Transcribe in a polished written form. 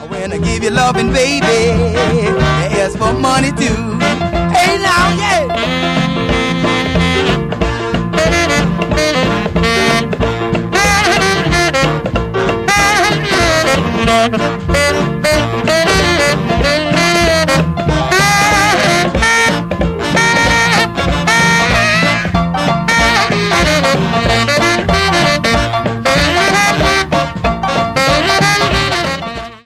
When I give you loving, baby, you ask for money too. Hey now, yeah.